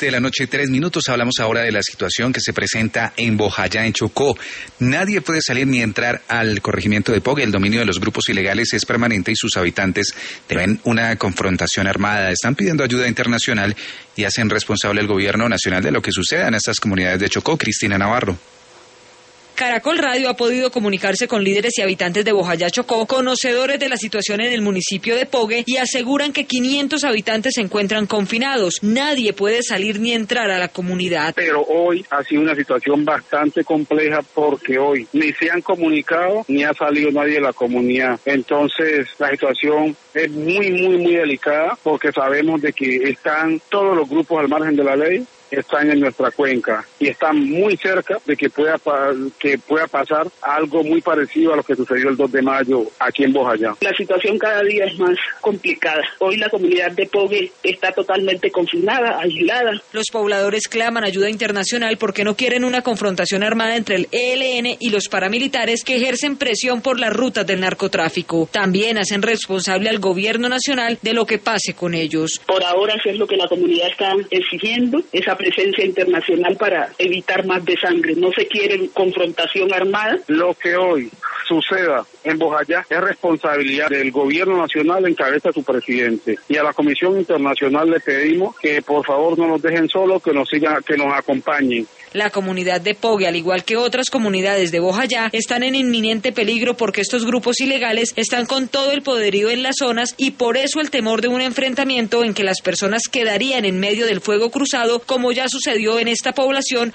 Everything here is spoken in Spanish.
10:03 p.m. Hablamos ahora de la situación que se presenta en Bojayá, en Chocó. Nadie puede salir ni entrar al corregimiento de Pogue. El dominio de los grupos ilegales es permanente y sus habitantes temen una confrontación armada. Están pidiendo ayuda internacional y hacen responsable al gobierno nacional de lo que suceda en estas comunidades de Chocó. Cristina Navarro. Caracol Radio ha podido comunicarse con líderes y habitantes de Bojayá, Chocó, conocedores de la situación en el municipio de Pogue, y aseguran que 500 habitantes se encuentran confinados. Nadie puede salir ni entrar a la comunidad. Pero hoy ha sido una situación bastante compleja porque hoy ni se han comunicado ni ha salido nadie de la comunidad. Entonces la situación es muy delicada porque sabemos de que están todos los grupos al margen de la ley, están en nuestra cuenca y están muy cerca de que pueda pasar algo muy parecido a lo que sucedió el 2 de mayo aquí en Bojayá. La situación cada día es más complicada. Hoy la comunidad de Pogue está totalmente confinada, aislada. Los pobladores claman ayuda internacional porque no quieren una confrontación armada entre el ELN y los paramilitares que ejercen presión por las rutas del narcotráfico. También hacen responsable al gobierno nacional de lo que pase con ellos. Por ahora eso es lo que la comunidad está exigiendo, esa presencia internacional para evitar más desangre. No se quiere confrontación armada. Lo que hoy suceda en Bojayá es responsabilidad del gobierno nacional en cabeza de su presidente. Y a la Comisión Internacional le pedimos que por favor no nos dejen solos, que nos acompañen. La comunidad de Pogue, al igual que otras comunidades de Bojayá, están en inminente peligro porque estos grupos ilegales están con todo el poderío en las zonas y por eso el temor de un enfrentamiento en que las personas quedarían en medio del fuego cruzado, como ya sucedió en esta población